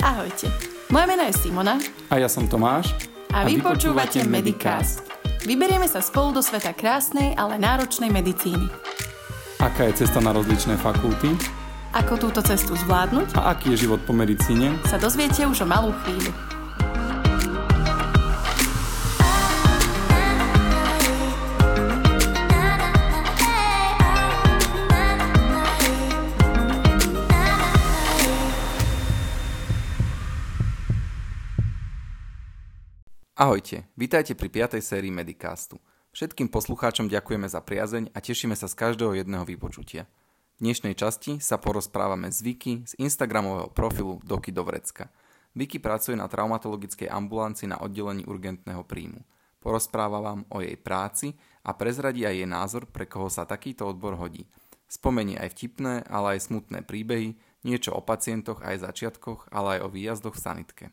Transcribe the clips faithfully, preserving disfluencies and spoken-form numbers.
Ahojte, moje meno je Simona. A ja som Tomáš. A, a vy počúvate Medicast. Vyberieme sa spolu do sveta krásnej, ale náročnej medicíny. Aká je cesta na rozličné fakulty? Ako túto cestu zvládnuť? A aký je život po medicíne? Sa dozviete už o malú chvíľu. Ahojte, vítajte pri piatej sérii Medicastu. Všetkým poslucháčom ďakujeme za priazeň a tešíme sa z každého jedného vypočutia. V dnešnej časti sa porozprávame s Vicky z Instagramového profilu Doky do vrecka. Vicky pracuje na traumatologickej ambulancii na oddelení urgentného príjmu. Porozpráva vám o jej práci a prezradí aj jej názor, pre koho sa takýto odbor hodí. Spomenie aj vtipné, ale aj smutné príbehy, niečo o pacientoch aj začiatkoch, ale aj o výjazdoch v sanitke.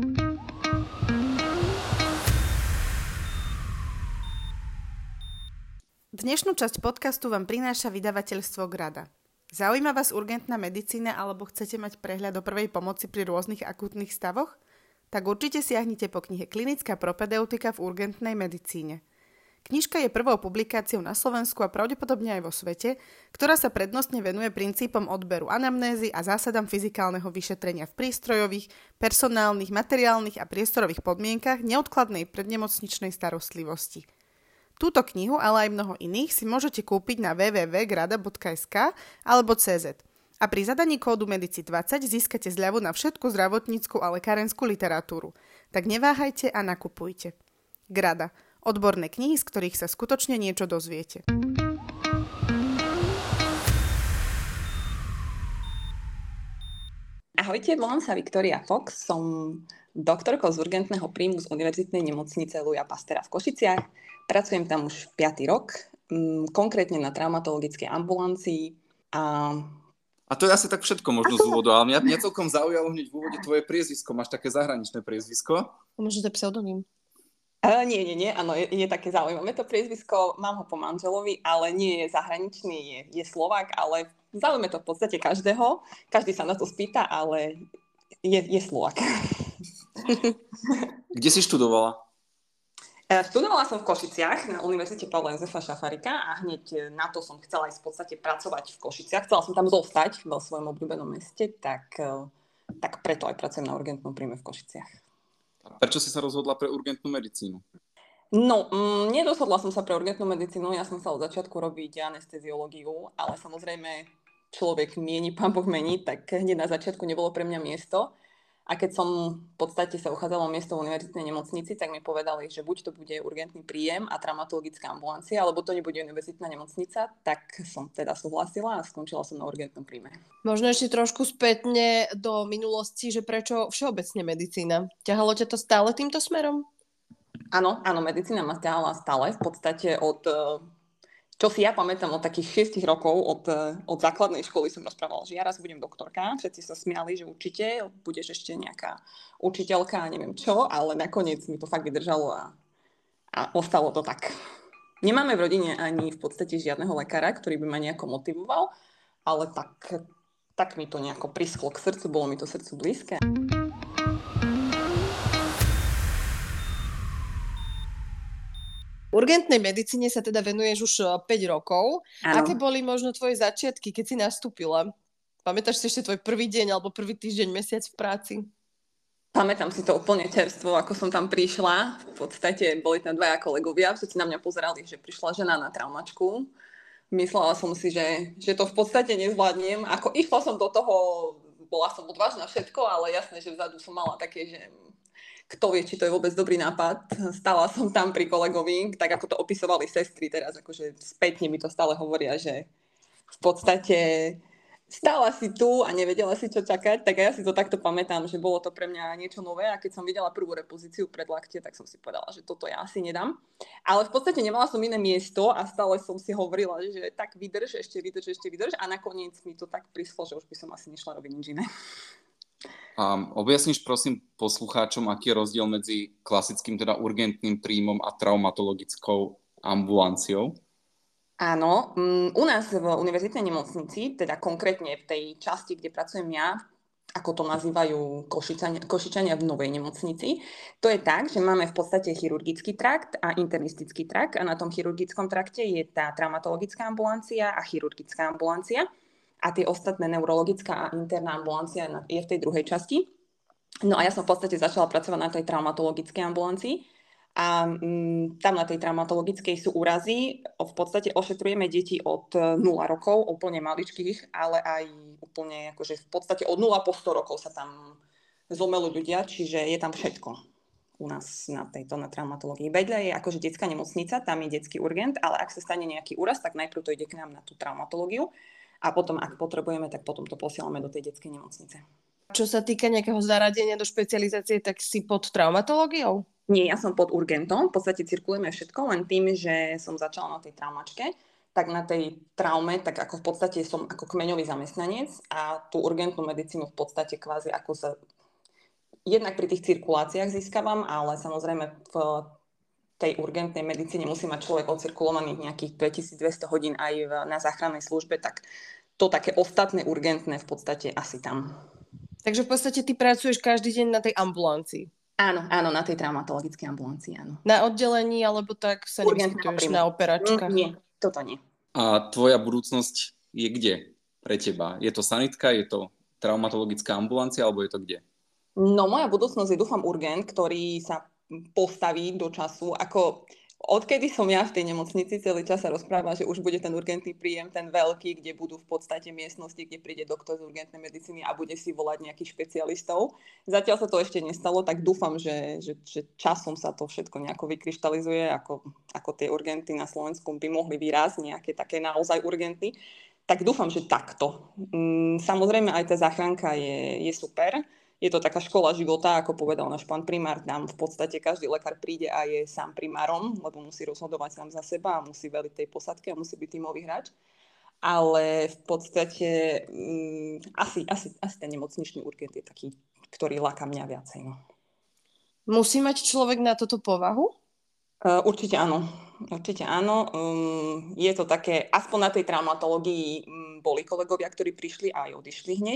Dnešnú časť podcastu vám prináša vydavateľstvo Grada. Zaujíma vás urgentná medicína alebo chcete mať prehľad o prvej pomoci pri rôznych akútnych stavoch? Tak určite siahnite po knihe Klinická propedeutika v urgentnej medicíne. Knižka je prvou publikáciou na Slovensku a pravdepodobne aj vo svete, ktorá sa prednostne venuje princípom odberu anamnézy a zásadám fyzikálneho vyšetrenia v prístrojových, personálnych, materiálnych a priestorových podmienkach neodkladnej prednemocničnej starostlivosti. Túto knihu, ale aj mnoho iných si môžete kúpiť na w w w bodka grada bodka es ka alebo cz. A pri zadaní kódu Medici dvadsať získate zľavu na všetku zdravotnícku a lekárenskú literatúru. Tak neváhajte a nakupujte. Grada. Odborné knihy, z ktorých sa skutočne niečo dozviete. Ahojte, volám sa Viktória Fox, som doktorkou z urgentného príjmu z Univerzitnej nemocnice Louisa Pasteur v Košiciach. Pracujem tam už piaty rok, konkrétne na traumatologickej ambulancii. A, a to je asi tak všetko možno z úvodu, ale mňa, mňa celkom zaujalo hneď v úvode tvoje priezvisko. Máš také zahraničné priezvisko? Možno to je pseudonym. Uh, nie, nie, nie, áno, je, je také zaujímavé to priezvisko. Mám ho po manželovi, ale nie je zahraničný, je, je Slovák, ale zaujíma to v podstate každého. Každý sa na to spýta, ale je, je Slovák. Kde si študovala? Študovala som v Košiciach na Univerzite Pavla Jozefa Šafárika a hneď na to som chcela ísť v podstate pracovať v Košiciach. Chcela som tam zostať vo svojom obľúbenom meste, tak, tak preto aj pracujem na urgentnom príjme v Košiciach. Prečo si sa rozhodla pre urgentnú medicínu? No, mm, nerozhodla som sa pre urgentnú medicínu, ja som sa od začiatku robiť anesteziológiu, ale samozrejme človek mieni, pán Boh mení, tak hneď na začiatku nebolo pre mňa miesto. A keď som v podstate sa uchádzala o miesto v univerzitnej nemocnici, tak mi povedali, že buď to bude urgentný príjem a traumatologická ambulancia, alebo to nebude univerzitná nemocnica, tak som teda súhlasila a skončila som na urgentnom príjme. Možno ešte trošku spätne do minulosti, že prečo všeobecne medicína? Ťahalo ťa to stále týmto smerom? Áno, áno, medicína ma ťahala stále, v podstate od... Čo si ja pamätám od takých šiestich rokov, od, od základnej školy som rozprávala, že ja raz budem doktorka, všetci sa smiali, že určite budeš ešte nejaká učiteľka a neviem čo, ale nakoniec mi to fakt vydržalo a, a ostalo to tak. Nemáme v rodine ani v podstate žiadneho lekára, ktorý by ma nejako motivoval, ale tak, tak mi to nejako prisklo k srdcu, bolo mi to srdcu blízke. Urgentnej medicíne sa teda venuješ už päť rokov. Áno. Aké boli možno tvoje začiatky, keď si nastúpila? Pamätáš si ešte tvoj prvý deň alebo prvý týždeň, mesiac v práci? Pamätám si to úplne čerstvo, ako som tam prišla. V podstate boli tam dvaja kolegovia, všetci na mňa pozerali, že prišla žena na traumačku. Myslela som si, že, že to v podstate nezvládnem. Ako išla som do toho, bola som odvážna všetko, ale jasné, že vzadu som mala také, že... Kto vie, či to je vôbec dobrý nápad. Stála som tam pri kolegovi, tak ako to opisovali sestry teraz, akože spätne mi to stále hovoria, že v podstate stála si tu a nevedela si, čo čakať, tak ja si to takto pamätám, že bolo to pre mňa niečo nové a keď som videla prvú repozíciu pred lakte, tak som si povedala, že toto ja asi nedám. Ale v podstate nemala som iné miesto a stále som si hovorila, že tak vydrž, ešte vydrž, ešte vydrž a nakoniec mi to tak prišlo, že už by som asi nešla robiť nič iné. Um, objasníš prosím poslucháčom, aký je rozdiel medzi klasickým teda urgentným príjmom a traumatologickou ambulanciou? Áno, um, u nás v univerzitnej nemocnici, teda konkrétne v tej časti, kde pracujem ja, ako to nazývajú Košičania, Košičania v novej nemocnici. To je tak, že máme v podstate chirurgický trakt a internistický trakt a na tom chirurgickom trakte je tá traumatologická ambulancia a chirurgická ambulancia a tie ostatné neurologická a interná ambulancia je v tej druhej časti. No a ja som v podstate začala pracovať na tej traumatologickej ambulancii a mm, tam na tej traumatologickej sú úrazy. V podstate ošetrujeme deti od nula rokov, úplne maličkých, ale aj úplne akože v podstate od nula po sto rokov sa tam zlomelú ľudia, čiže je tam všetko u nás na tejto na traumatológii. Vedľa je akože detská nemocnica, tam je detský urgent, ale ak sa stane nejaký úraz, tak najprv to ide k nám na tú traumatológiu a potom, ak potrebujeme, tak potom to posielame do tej detskej nemocnice. Čo sa týka nejakého zaradenia do špecializácie, tak si pod traumatológiou? Nie, ja som pod urgentom, v podstate cirkulujeme všetko, len tým, že som začala na tej traumačke, tak na tej traume, tak ako v podstate som ako kmeňový zamestnanec a tú urgentnú medicínu v podstate kvázi ako sa jednak pri tých cirkuláciách získavam, ale samozrejme v tej urgentnej medicíne musí mať človek odcirkulovaných nejakých dvetisícdvesto hodín aj v, na záchrannej službe, tak to také ostatné urgentné v podstate asi tam. Takže v podstate ty pracuješ každý deň na tej ambulancii? Áno, áno, na tej traumatologickej ambulancii, áno. Na oddelení, alebo tak sa nevyskytuješ na operačkách? Nie, toto nie. A tvoja budúcnosť je kde pre teba? Je to sanitka, je to traumatologická ambulancia, alebo je to kde? No, moja budúcnosť je, dúfam, urgent, ktorý sa postaví do času. Ako odkedy som ja v tej nemocnici, celý čas sa rozpráva, že už bude ten urgentný príjem, ten veľký, kde budú v podstate miestnosti, kde príde doktor z urgentnej medicíny a bude si volať nejakých špecialistov. Zatiaľ sa to ešte nestalo, tak dúfam, že, že, že časom sa to všetko nejako vykryštalizuje, ako, ako tie urgenty na Slovensku by mohli vyrásť, nejaké také naozaj urgenty. Tak dúfam, že takto. Samozrejme aj tá záchranka je, je super. Je to taká škola života, ako povedal náš pán primár, tam v podstate každý lekár príde a je sám primárom, lebo musí rozhodovať sám za seba a musí veliť tej posadke a musí byť tímový hráč. Ale v podstate um, asi, asi, asi ten nemocničný urgent je taký, ktorý láka mňa viacej. No. Musí mať človek na toto povahu? Uh, určite áno. Určite áno. Um, je to také, aspoň na tej traumatológii um, boli kolegovia, ktorí prišli a aj odišli hneď.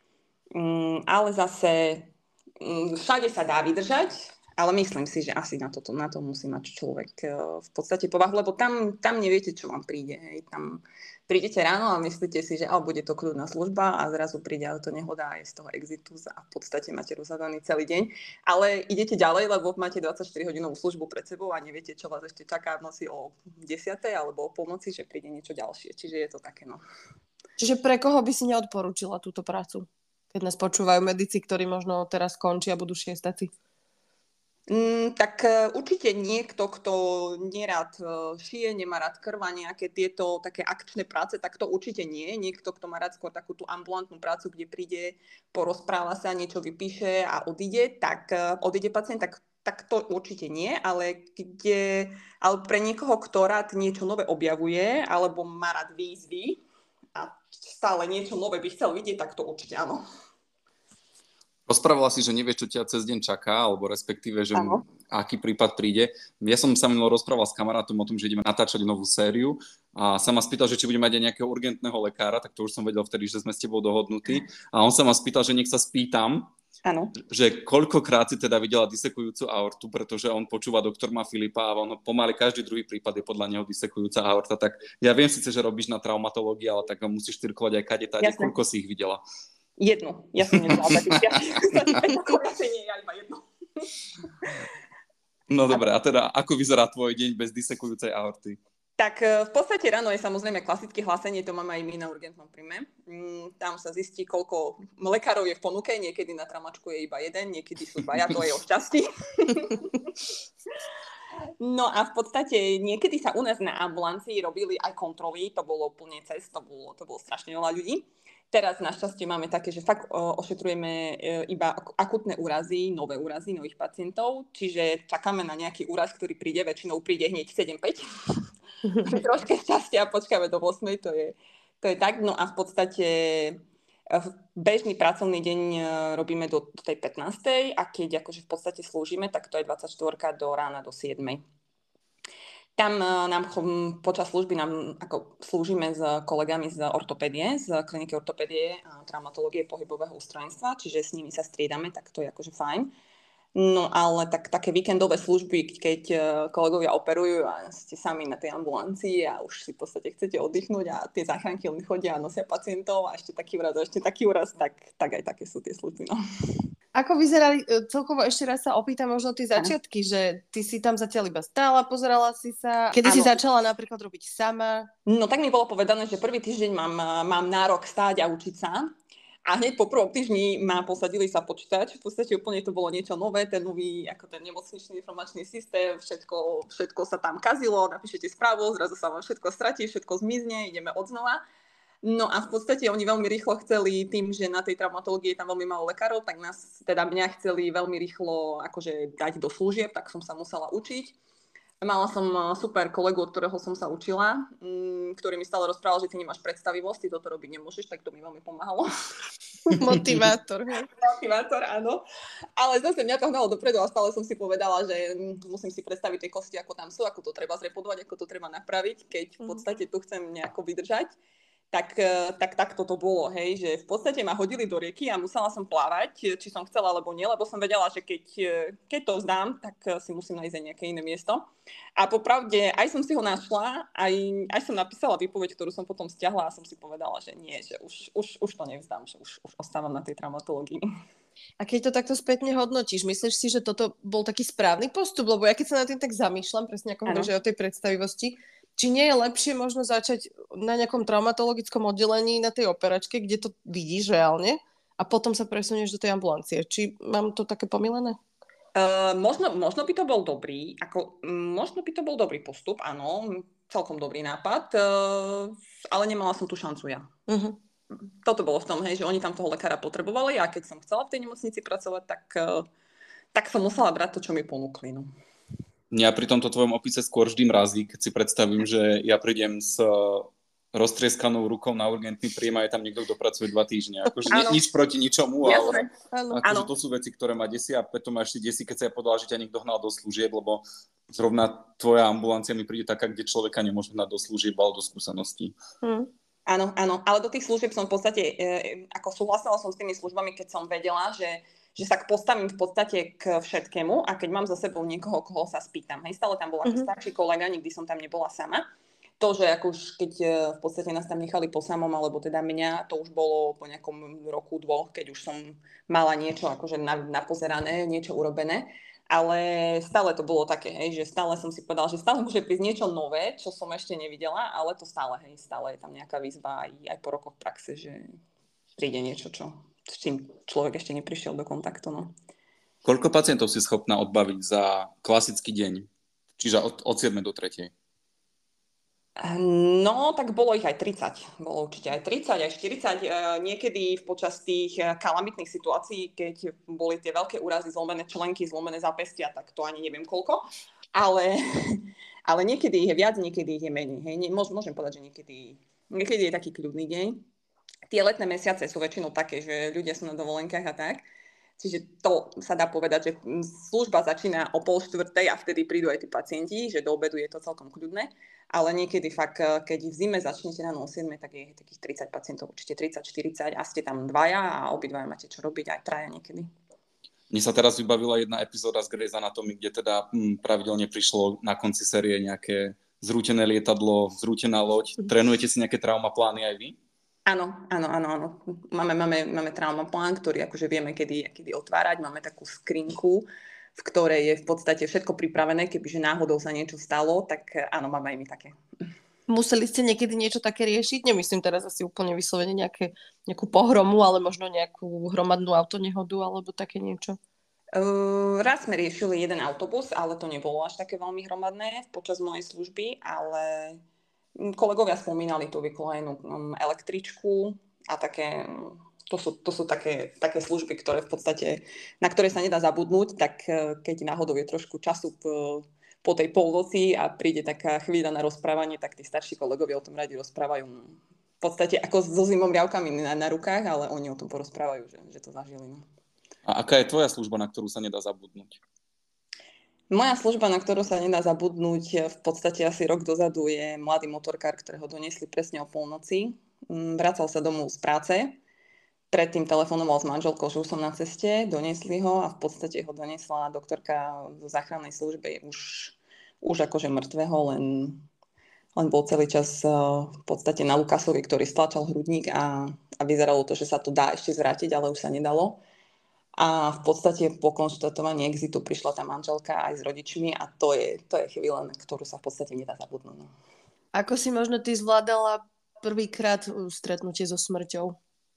Um, ale zase um, všade sa dá vydržať, ale myslím si, že asi na, toto, na to musí mať človek uh, v podstate povahu, lebo tam, tam neviete, čo vám príde. Hej. Tam prídete ráno a myslíte si, že oh, bude to kľudná služba a zrazu príde auto nehoda a je z toho exitus a v podstate máte rozhadaný celý deň. Ale idete ďalej, lebo máte dvadsaťštyri hodinovú službu pred sebou a neviete, čo vás ešte čaká v noci o desiatej alebo o polnoci, že príde niečo ďalšie. Čiže je to také, no. Čiže pre koho by si neodporúčila túto prácu? Keď nás počúvajú medici, ktorí možno teraz končia a budú šiestaci. Mm, tak uh, určite niekto, kto nerad uh, šije, nemá rád krv a nejaké tieto také akčné práce, tak to určite nie. Niekto, kto má rád skôr takú tú ambulantnú prácu, kde príde, porozpráva sa, niečo vypíše a odíde, tak uh, odíde pacient, tak, tak to určite nie, ale, kde, ale pre niekoho, kto rád niečo nové objavuje, alebo má rád výzvy a stále niečo nové by chcel vidieť, tak to určite áno. Rozprávala si, že nevieš, čo ťa cez deň čaká, alebo respektíve, že m- aký prípad príde. Ja som sa minul rozprával s kamarátom o tom, že ideme natáčať novú sériu a sa ma spýtal, že či bude mať aj nejakého urgentného lekára, tak to už som vedel vtedy, že sme s tebou dohodnutí. A on sa ma spýtal, že nech sa spýtam, Áno. že koľkokrát si teda videla disekujúcu aortu, pretože on počúva doktorma Filipa a on pomaly každý druhý prípad je podľa neho disekujúca aorta. Tak ja viem síce, že robíš na traumatológii, ale tak musíš tyrkovať aj kade táde, koľko si ich videla. Jednu. Ja som nedala takých. Ja iba jednu. No dobré, a teda ako vyzerá tvoj deň bez disekujúcej aorty? Tak v podstate ráno je samozrejme klasické hlásenie, to máme aj my na urgentnom príjme. Tam sa zistí, koľko lekárov je v ponuke, niekedy na traumačku je iba jeden, niekedy sú dvaja, to je o šťastí. No a v podstate niekedy sa u nás na ambulancii robili aj kontroly, to bolo plne cez, to bolo, to bolo strašne veľa ľudí. Teraz našťastie máme také, že fakt ošetrujeme iba akutné úrazy, nové úrazy, nových pacientov, čiže čakáme na nejaký úraz, ktorý príde, väčšinou príde hneď sedem päť. Troška šťastia a počkáme do ôsmej, to je, to je tak. No a v podstate bežný pracovný deň robíme do tej pätnástej a keď akože v podstate slúžime, tak to je dvadsaťštyri do rána do siedmej. Tam uh, nám ch- počas služby nám ako slúžime s kolegami z ortopédie, z kliniky ortopédie a traumatológie pohybového ústrojenstva, čiže s nimi sa striedame, tak to je akože fajn. No ale tak, také víkendové služby, keď kolegovia operujú a ste sami na tej ambulancii a už si v podstate chcete oddychnúť a tie záchranky len chodia a nosia pacientov a ešte taký úraz a ešte taký úraz, tak, tak aj také sú tie služby. No. Ako vyzerali, celkovo ešte raz sa opýtam možno tie začiatky, ano. Že ty si tam zatiaľ iba stála, pozerala si sa. Kedy ano. Si začala napríklad robiť sama? No tak mi bolo povedané, že prvý týždeň mám, mám nárok stáť a učiť sa. A hneď po prvom týždni ma posadili sa počítať. V podstate úplne to bolo niečo nové, ten nový, ako ten nemocničný informačný systém, všetko, všetko sa tam kazilo, napíšete správu, zrazu sa vám všetko stratí, všetko zmizne, ideme odznova. No a v podstate oni veľmi rýchlo chceli, tým, že na tej traumatológii je tam veľmi málo lekárov, tak nás, teda mňa chceli veľmi rýchlo akože dať do služieb, tak som sa musela učiť. Mala som super kolegu, od ktorého som sa učila, ktorý mi stále rozprával, že ty nemáš predstavivosť, ty toto robiť nemôžeš, tak to mi veľmi pomáhalo. Motivátor, hej. Motivátor, áno. Ale zase mňa to hnalo dopredu a stále som si povedala, že musím si predstaviť tie kosti, ako tam sú, ako to treba zrepodovať, ako to treba napraviť, keď v podstate tu chcem nejako vydržať. Tak, tak, tak toto bolo, hej, že v podstate ma hodili do rieky a musela som plávať, či som chcela, alebo nie, lebo som vedela, že keď, keď to vzdám, tak si musím nájsť aj nejaké iné miesto. A popravde, aj som si ho našla, aj, aj som napísala výpoveď, ktorú som potom stiahla a som si povedala, že nie, že už, už, už to nevzdám, že už, už ostávam na tej traumatológii. A keď to takto spätne hodnotíš, myslíš si, že toto bol taký správny postup? Lebo ja keď sa na tým tak zamýšľam, presne ako hovoríš o tej predstavivosti, či nie je lepšie možno začať na nejakom traumatologickom oddelení na tej operačke, kde to vidíš reálne a potom sa presunieš do tej ambulancie. Či mám to také pomylené? Uh, možno, možno by to bol dobrý, ako, možno by to bol dobrý postup, áno, celkom dobrý nápad, uh, ale nemala som tú šancu ja. Uh-huh. Toto bolo v tom, hej, že oni tam toho lekára potrebovali a keď som chcela v tej nemocnici pracovať, tak, uh, tak som musela brať to, čo mi ponúkli. No. Mňa pri tomto tvojom opise skôr vždy mrazí, keď si predstavím, že ja prídem s roztrieskanou rukou na urgentný príjem a je tam niekto, kto pracuje dva týždne. Akože ni- nič proti ničomu, ale akože to sú veci, ktoré ma desia a preto ma ešte desí, keď sa ja povedala, že ťa niekto hnal do služieb, lebo zrovna tvoja ambulancia mi príde taká, kde človeka nemôže hnať do služieb, ale do skúseností. Hmm. Áno, áno, ale do tých služieb som v podstate, e, ako súhlasila som s tými službami, keď som vedela, že že sa postavím v podstate k všetkému a keď mám za sebou niekoho, koho sa spýtam. Hej, stále tam bol ako starší kolega, nikdy som tam nebola sama. To, že ako už keď v podstate nás tam nechali po samom, alebo teda mňa, to už bolo po nejakom roku, dvoch, keď už som mala niečo akože napozerané, niečo urobené. Ale stále to bolo také, hej, že stále som si povedala, že stále môže prísť niečo nové, čo som ešte nevidela, ale to stále, hej, stále je tam nejaká výzva aj, aj po rokoch praxe, že príde niečo, čo... s čím človek ešte neprišiel do kontaktu. No. Koľko pacientov si schopná odbaviť za klasický deň? Čiže od, od siedmej do tretej? No, tak bolo ich aj tridsať. Bolo určite aj tridsať, aj štyridsať. Niekedy počas tých kalamitných situácií, keď boli tie veľké úrazy, zlomené členky, zlomené zápestia, tak to ani neviem koľko. Ale, ale niekedy ich je viac, niekedy ich je menej. Hej. Môžem povedať, že niekedy, niekedy je taký kľudný deň. Tie letné mesiace sú väčšinou také, že ľudia sú na dovolenkách a tak. Čiže to sa dá povedať, že služba začína o pol štvrtej a vtedy prídu aj tí pacienti, že do obedu je to celkom kľudné. Ale niekedy fakt, keď v zime začnete ráno o siedmej, tak je takých tridsať pacientov, určite tridsať štyridsať a ste tam dvaja a obidvaja máte čo robiť, aj traja niekedy. Mne sa teraz vybavila jedna epizóda z Grey's Anatomy, kde teda hm, pravidelne prišlo na konci série nejaké zrútené lietadlo, zrútená loď. Trénujete si nejaké traumaplány aj vy? Áno, áno, áno, áno. Máme, máme, máme traumaplán, ktorý akože vieme, kedy, kedy otvárať. Máme takú skrinku, v ktorej je v podstate všetko pripravené. Kebyže náhodou sa niečo stalo, tak áno, máme aj my také. Museli ste niekedy niečo také riešiť? Nemyslím teraz asi úplne vyslovene nejaké, nejakú pohromu, ale možno nejakú hromadnú autonehodu alebo také niečo? Uh, raz sme riešili jeden autobus, ale to nebolo až také veľmi hromadné počas mojej služby, ale... Kolegovia spomínali tú vyklojenú električku a také, to sú, to sú také, také služby, ktoré v podstate, na ktoré sa nedá zabudnúť, tak keď náhodou je trošku času po, po tej polnoci a príde taká chvíľa na rozprávanie, tak tí starší kolegovia o tom radi rozprávajú v podstate ako so zimomriavkami na, na rukách, ale oni o tom porozprávajú, že, že to zažili. A aká je tvoja služba, na ktorú sa nedá zabudnúť? Moja služba, na ktorú sa nedá zabudnúť, v podstate asi rok dozadu je mladý motorkár, ktorého doniesli presne o polnoci. Vracal sa domov z práce. Predtým telefonoval s manželkou, že už som na ceste, doniesli ho a v podstate ho doniesla doktorka zo záchrannej služby už, už akože mŕtvého, len, len bol celý čas v podstate na Lukasovi, ktorý stlačal hrudník a, a vyzeralo to, že sa to dá ešte zvrátiť, ale už sa nedalo. A v podstate po konštatovaní exitu prišla tá manželka aj s rodičmi a to je, to je chvíľa, na ktorú sa v podstate nedá zabudnúť. No. Ako si možno ty zvládala prvýkrát stretnutie so smrťou?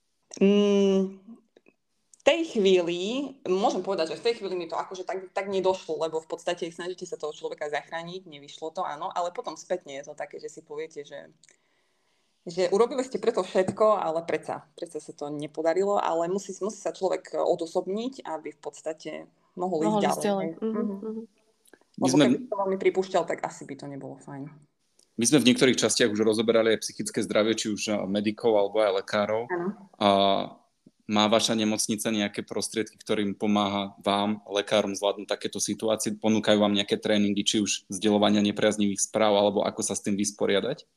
Mm, v tej chvíli, môžem povedať, že v tej chvíli mi to akože tak, tak nedošlo, lebo v podstate snažíte sa toho človeka zachrániť, nevyšlo to, áno, ale potom spätne je to také, že si poviete, že že urobili ste preto všetko, ale predsa, predsa sa to nepodarilo, ale musí, musí sa človek odosobniť, aby v podstate mohol, mohol ísť ďalej. Mm-hmm. Lebo sme... keby to veľmi pripúšťal, tak asi by to nebolo fajn. My sme v niektorých častiach už rozoberali aj psychické zdravie, či už medikov alebo aj lekárov. Áno. A má vaša nemocnica nejaké prostriedky, ktorým pomáha vám, lekárom, zvládnuť takéto situácie? Ponúkajú vám nejaké tréningy, či už zdieľovania nepriaznivých správ, alebo ako sa s tým vysporiadať?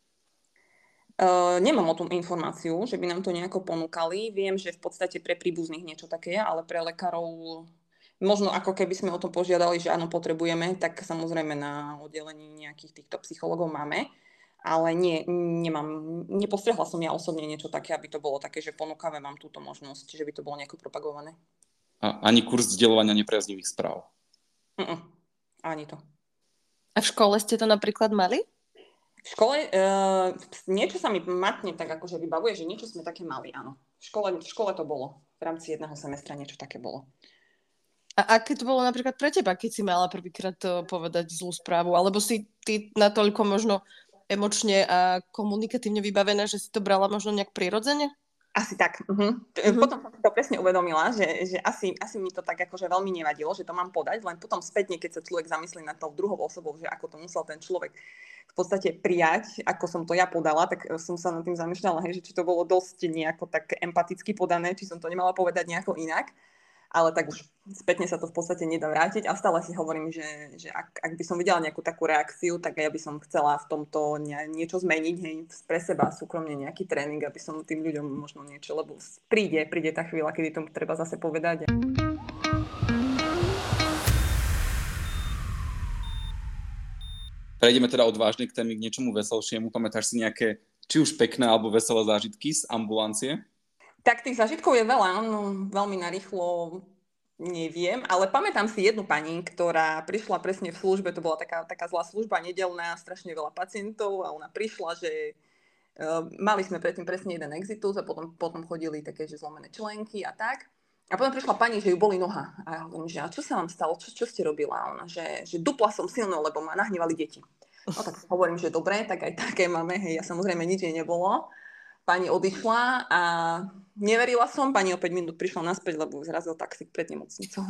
Uh, nemám o tom informáciu, že by nám to nejako ponúkali. Viem, že v podstate pre príbuzných niečo také je, ale pre lekárov možno ako keby sme o tom požiadali, že áno, potrebujeme, tak samozrejme na oddelení nejakých týchto psychológov máme, ale nie, nemám, nepostrehla som ja osobne niečo také, aby to bolo také, že ponúkame vám túto možnosť, že by to bolo nejako propagované. A ani kurz zdieľovania nepriaznivých správ? Uh-uh, ani to. A v škole ste to napríklad mali? V škole uh, niečo sa mi matne tak akože vybavuje, že niečo sme také mali, áno. V škole, v škole to bolo. V rámci jedného semestra niečo také bolo. A aké to bolo napríklad pre teba, keď si mala prvýkrát povedať zlú správu? Alebo si ty natoľko možno emočne a komunikatívne vybavená, že si to brala možno nejak prirodzene? Asi tak. Uh-huh. Uh-huh. Potom som si to presne uvedomila, že, že asi, asi mi to tak akože veľmi nevadilo, že to mám podať, len potom spätne, keď sa človek zamyslí nad tou druhou osobou, že ako to musel ten človek v podstate prijať, ako som to ja podala, tak som sa nad tým zamýšľala, hej, že či to bolo dosť nejako tak empaticky podané, či som to nemala povedať nejako inak. Ale tak už spätne sa to v podstate nedá vrátiť a stále si hovorím, že, že ak, ak by som videla nejakú takú reakciu, tak ja by som chcela v tomto nie, niečo zmeniť, hej, pre seba súkromne nejaký tréning, aby som tým ľuďom možno niečo, lebo príde, príde tá chvíľa, kedy to treba zase povedať. Prejdeme teda od vážnej témy k niečomu veselšiemu. Pamätáš si nejaké, či už pekné alebo veselé zážitky z ambulancie? Tak tých zážitkov je veľa, no veľmi narýchlo neviem, ale pamätám si jednu pani, ktorá prišla presne v službe, to bola taká, taká zlá služba, nedeľná, strašne veľa pacientov a ona prišla, že uh, mali sme predtým presne jeden exitus a potom, potom chodili také, že zlomené členky a tak. A potom prišla pani, že ju boli noha. A ja hovorím, že a čo sa vám stalo, čo, čo ste robila? A ona, že, že dupla som silno, lebo ma nahnevali deti. No tak hovorím, že dobre, tak aj také máme, hej, ja samozrejme nič jej nebolo. Pani odišla a neverila som, pani o päť minút prišla naspäť, lebo zrazil taxík pred nemocnicou.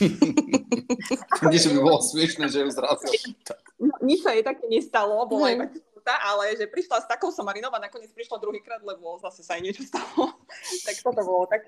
Nie, že by bolo smiešné, že ju zrazil. No, nič sa jej také nestalo, bola aj tá, ale že prišla s takou somarinou a nakoniec prišla druhýkrát, lebo zase sa jej niečo stalo. Tak toto bolo tak.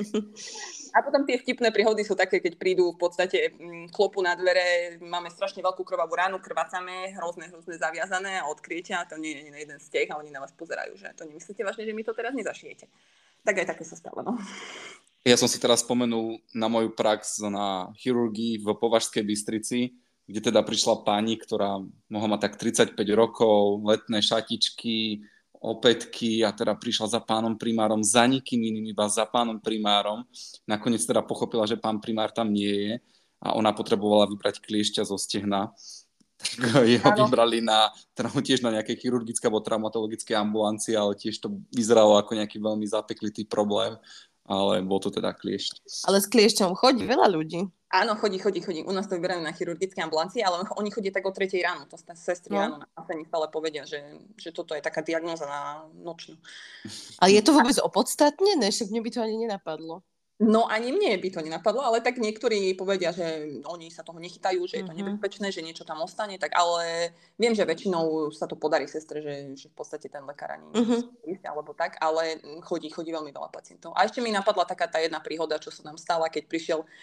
A potom tie vtipné príhody sú také, keď prídu v podstate klopu na dvere, máme strašne veľkú krvavú ránu, krvácame, hrozné, hrozné zaviazané a odkryjete a to nie je na jeden steh a oni na vás pozerajú, že to nemyslíte vážne, že mi to teraz nezašijete. Tak aj také sa stalo, no. Ja som si teraz spomenul na moju prax na chirurgii v Považskej Bystrici, kde teda prišla pani, ktorá mohla mať tak tridsaťpäť rokov, letné šatičky, opätky a teda prišla za pánom primárom, za nikým iným, iba za pánom primárom. Nakoniec teda pochopila, že pán primár tam nie je a ona potrebovala vybrať kliešťa zo stehna. Tak jeho vybrali na, teda tiež na nejaké chirurgické alebo traumatologické ambulancii, ale tiež to vyzeralo ako nejaký veľmi zapeklitý problém. Ale bol to teda kliešť. Ale s kliešťom chodí veľa ľudí. Áno, chodí, chodí, chodí. U nás to vyberajú na chirurgické ambulancii, ale oni chodia tak o tretej ráno. To sestry no. ráno na kafení stále povedia, že, že toto je taká diagnóza na nočnú. A je to vôbec opodstatnené? Však mne by to ani nenapadlo. No ani mne by to nenapadlo, ale tak niektorí povedia, že oni sa toho nechytajú, že je to uh-huh. nebezpečné, že niečo tam ostane, tak ale viem, že väčšinou sa to podarí sestre, že, že v podstate ten lekár ani uh-huh. ísť alebo tak, ale chodí, chodí veľmi veľa pacientov. A ešte mi napadla taká tá jedna príhoda, čo sa nám stala, keď prišiel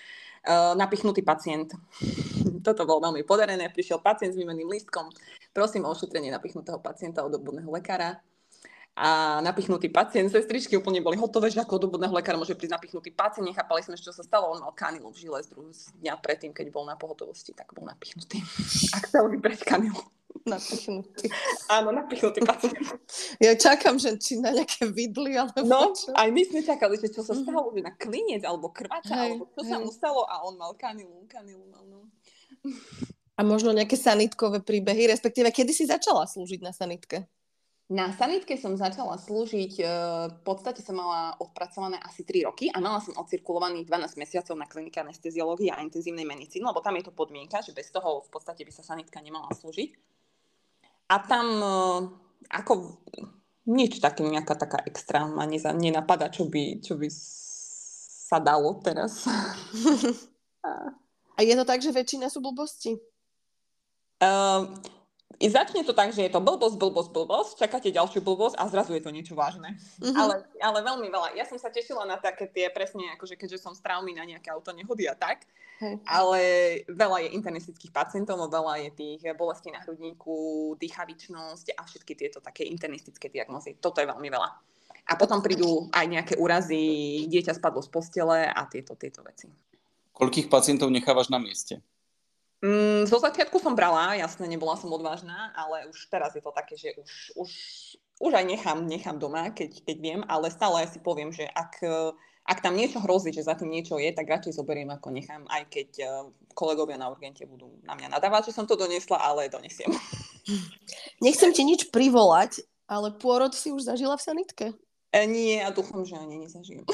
Uh, napichnutý pacient. Toto bolo veľmi podarené. Prišiel pacient s výmenným lístkom. Prosím o ošetrenie napichnutého pacienta od obvodného lekára. A napichnutý pacient, sestričky úplne boli hotové, že ako od obvodného lekára môže prísť napichnutý pacient. Nechápali sme, čo sa stalo. On mal kanilu v žile z druhého dňa predtým, keď bol na pohotovosti, tak bol napichnutý. A chcel vybrať kanilu. Napichnutý. Áno, napichnutý pacient. Ja čakám, že či na nejaké vidly, alebo No, čo? aj my sme čakali, že čo sa stalo, že na klinec, alebo krváca, Hej, alebo čo hej. sa mu stalo a on mal kanilu, kanilu mal, no. A možno nejaké sanitkové príbehy, respektíve, kedy si začala slúžiť na sanitke? Na sanitke som začala slúžiť, v podstate som mala odpracované asi tri roky a mala som odcirkulovaných dvanásť mesiacov na klinike anesteziológie a intenzívnej medicíny, lebo tam je to podmienka, že bez toho v podstate by sa sanitka nemala slúžiť. A tam ako nič také, nejaká taká extra ma neza, nenapadá, čo by, čo by sa dalo teraz. A je to tak, že väčšina sú blbosti? Uh, začne to tak, že je to blbosť, blbosť, blbosť, čakáte ďalšiu blbosť a zrazu je to niečo vážne. Uh-huh. Ale, ale veľmi veľa. Ja som sa tešila na také tie presne, akože keďže som z traumy na nejaké auto nehody a tak, hej. Ale veľa je internistických pacientov, veľa je tých bolestí na hrudníku, dýchavičnosť a všetky tieto také internistické diagnózy. Toto je veľmi veľa. A potom prídu aj nejaké úrazy, dieťa spadlo z postele a tieto, tieto veci. Koľkých pacientov nechávaš na mieste? Mm, zo začiatku som brala, jasne, nebola som odvážna, ale už teraz je to také, že už, už, už aj nechám, nechám doma, keď, keď viem, ale stále si poviem, že ak, ak tam niečo hrozí, že za tým niečo je, tak radšej zoberiem, ako nechám, aj keď kolegovia na urgente budú na mňa nadávať, že som to doniesla, ale donesiem. Nechcem ti nič privolať, ale pôrod si už zažila v sanitke? E, nie, a dúfam, že ani nezažijem.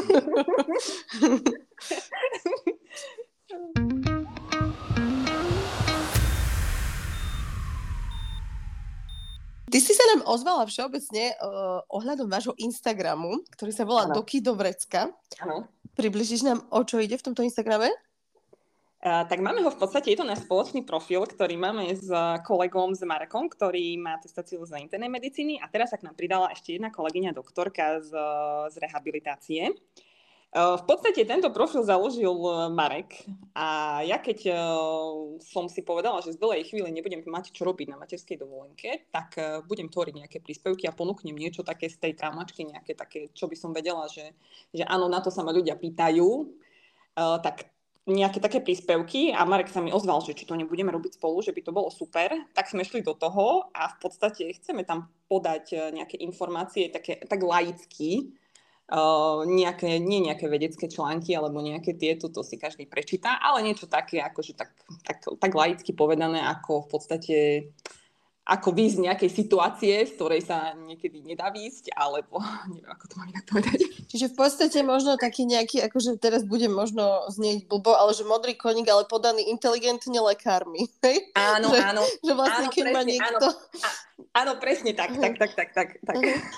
Ty si sa nám ozvala všeobecne uh, ohľadom vášho Instagramu, ktorý sa volá Doky do vrecka. Áno. Približíš nám, o čo ide v tomto Instagrame? Uh, tak máme ho v podstate, je to náš spoločný profil, ktorý máme s kolegom, s Marekom, ktorý má atestáciu z internej medicíny a teraz sa k nám pridala ešte jedna kolegyňa doktorka z, z rehabilitácie. V podstate tento profil založil Marek a ja keď som si povedala, že z dlhej chvíli nebudem mať čo robiť na materskej dovolenke, tak budem tvoriť nejaké príspevky a ponúknem niečo také z tej traumačky, nejaké také, čo by som vedela, že, že áno, na to sa ma ľudia pýtajú, tak nejaké také príspevky a Marek sa mi ozval, že či to nebudeme robiť spolu, že by to bolo super, tak sme šli do toho a v podstate chceme tam podať nejaké informácie, také, tak laicky, Uh, nejaké, nie nejaké vedecké články alebo nejaké tieto, to si každý prečíta, ale niečo také, akože tak, tak, tak laicky povedané, ako v podstate ako výjsť z nejakej situácie, z ktorej sa niekedy nedá výjsť, alebo neviem, ako to mám inak povedať. Čiže v podstate možno taký nejaký, akože teraz budem možno znieť blbo, ale že modrý koník, ale podaný inteligentne lekármi. Hej? Áno, že, áno. Že vlastne, áno, keď presne, má niekto... Áno, áno, presne tak, tak, tak, tak, tak. tak.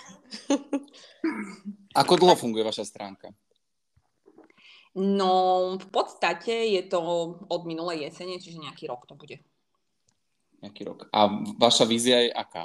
Ako dlho funguje vaša stránka? No, v podstate je to od minulej jesene, čiže nejaký rok to bude. Nejaký rok. A vaša vízia je aká?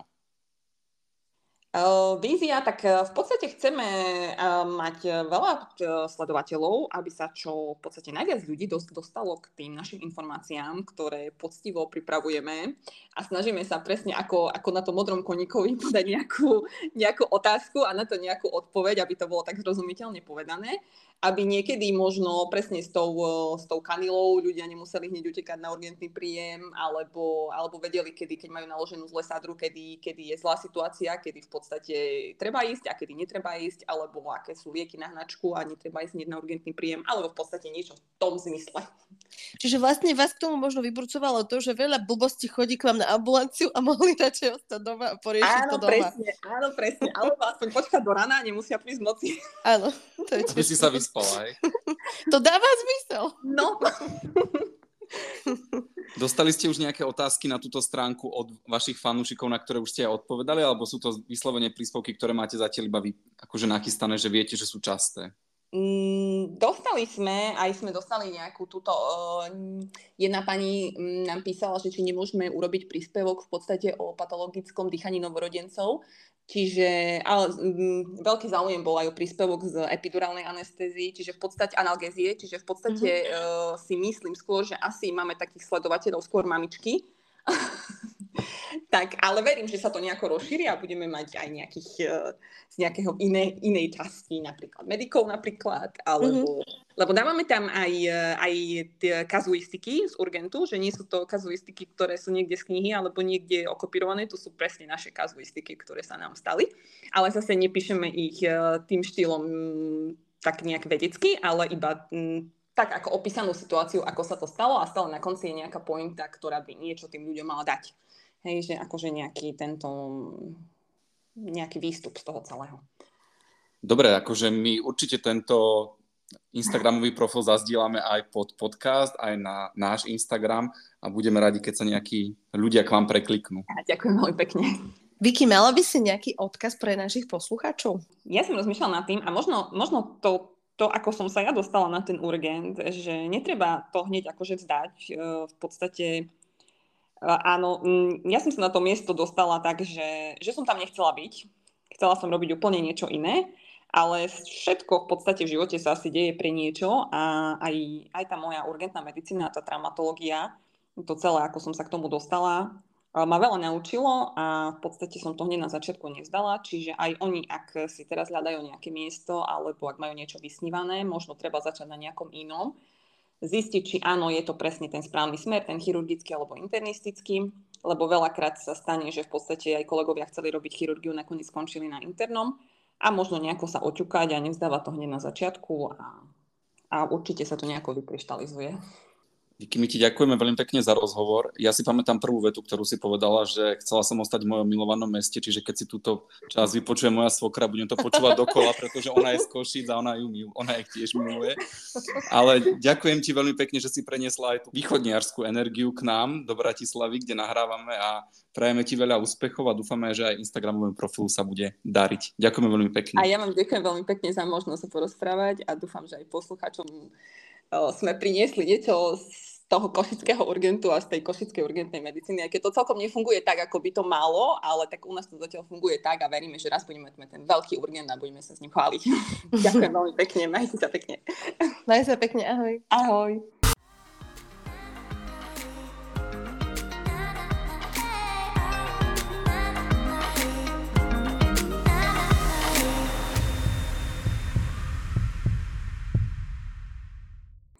Uh, vízia, tak uh, v podstate chceme uh, mať veľa uh, sledovateľov, aby sa čo v podstate najviac ľudí dost, dostalo k tým našim informáciám, ktoré poctivo pripravujeme a snažíme sa presne ako, ako na tom modrom koníkovi podať nejakú, nejakú otázku a na to nejakú odpoveď, aby to bolo tak zrozumiteľne povedané, aby niekedy možno presne s tou, uh, s tou kanilou ľudia nemuseli hneď utekať na urgentný príjem alebo, alebo vedeli, kedy, keď majú naloženú zle sadru, kedy, kedy je zlá situácia, kedy v podstate v podstate treba ísť a kedy netreba ísť, alebo aké sú lieky na hnačku a netreba ísť hneď na urgentný príjem, alebo v podstate niečo v tom zmysle. Čiže vlastne vás k tomu možno vyburcovalo to, že veľa blbostí chodí k vám na ambulanciu a mohli radšej ostať doma a poriešiť áno, to doma. Presne, áno, presne. Alebo aspoň počkať do rana, nemusia prísť v noci. Áno. To je Aby si sa vyspala, aj? To dáva zmysel. No. Dostali ste už nejaké otázky na túto stránku od vašich fanúšikov, na ktoré už ste aj odpovedali, alebo sú to vyslovene príspevky, ktoré máte zatiaľ iba vy akože nachystané, že viete, že sú časté? Mm, dostala dostali sme, aj sme dostali nejakú túto, uh, jedna pani nám písala, že či nemôžeme urobiť príspevok v podstate o patologickom dýchaní novorodencov, čiže, ale um, veľký záujem bol aj o príspevok z epidurálnej anestézii, čiže v podstate analgézie, čiže v podstate mm-hmm. uh, si myslím skôr, že asi máme takých sledovateľov skôr mamičky. Tak, ale verím, že sa to nejako rozšíri a budeme mať aj nejakých, z nejakého iné, inej časti, napríklad medikov napríklad, alebo, mm-hmm. lebo dávame tam aj, aj tie kazuistiky z urgentu, že nie sú to kazuistiky, ktoré sú niekde z knihy alebo niekde okopírované, to sú presne naše kazuistiky, ktoré sa nám stali, ale zase nepíšeme ich tým štýlom tak nejak vedecky, ale iba tak ako opísanú situáciu, ako sa to stalo a stále na konci je nejaká pointa, ktorá by niečo tým ľuďom mala dať. Hej, že akože nejaký tento, nejaký výstup z toho celého. Dobre, akože my určite tento Instagramový profil zazdieľame aj pod podcast, aj na náš Instagram a budeme radi, keď sa nejakí ľudia k vám prekliknú. Ja, ďakujem veľmi pekne. Vicky, mala by si nejaký odkaz pre našich poslucháčov? Ja som rozmýšľala nad tým a možno, možno to, to, ako som sa ja dostala na ten urgent, že netreba to hneď akože vzdať. V podstate áno, ja som sa na to miesto dostala tak, že, že som tam nechcela byť. Chcela som robiť úplne niečo iné, ale všetko v podstate v živote sa asi deje pre niečo a aj, aj tá moja urgentná medicína, tá traumatológia, to celé, ako som sa k tomu dostala, ma veľa naučilo a v podstate som to hneď na začiatku nevzdala, čiže aj oni, ak si teraz hľadajú nejaké miesto alebo ak majú niečo vysnívané, možno treba začať na nejakom inom, zistiť, či áno, je to presne ten správny smer, ten chirurgický alebo internistický, lebo veľakrát sa stane, že v podstate aj kolegovia chceli robiť chirurgiu, nakoniec skončili na internom a možno nejako sa oťukať a nevzdávať to hneď na začiatku a, a určite sa to nejako vykryštalizuje. Díky, my ti ďakujeme veľmi pekne za rozhovor. Ja si pamätám prvú vetu, ktorú si povedala, že chcela som ostať v mojom milovanom meste, čiže keď si túto časť vypočuje moja svokra, budem to počúvať dokola, pretože ona je z Košíc a ona ju mil, ona ich tiež miluje. Ale ďakujem ti veľmi pekne, že si preniesla aj tú východniarskú energiu k nám do Bratislavy, kde nahrávame a prajeme ti veľa úspechov a dúfame, že aj Instagramovému profilu sa bude dariť. Ďakujeme veľmi pekne. A ja vám ďakujem veľmi pekne za možnosť sa porozprávať a dúfam, že aj poslucháčom sme priniesli niečo z toho košického urgentu a z tej košickej urgentnej medicíny, aj keď to celkom nefunguje tak, ako by to malo, ale tak u nás to zatiaľ funguje tak a veríme, že raz budeme mať ten veľký urgent a budeme sa s ním chváliť. Ďakujem veľmi pekne, majte sa pekne. Majte sa pekne, ahoj. Ahoj.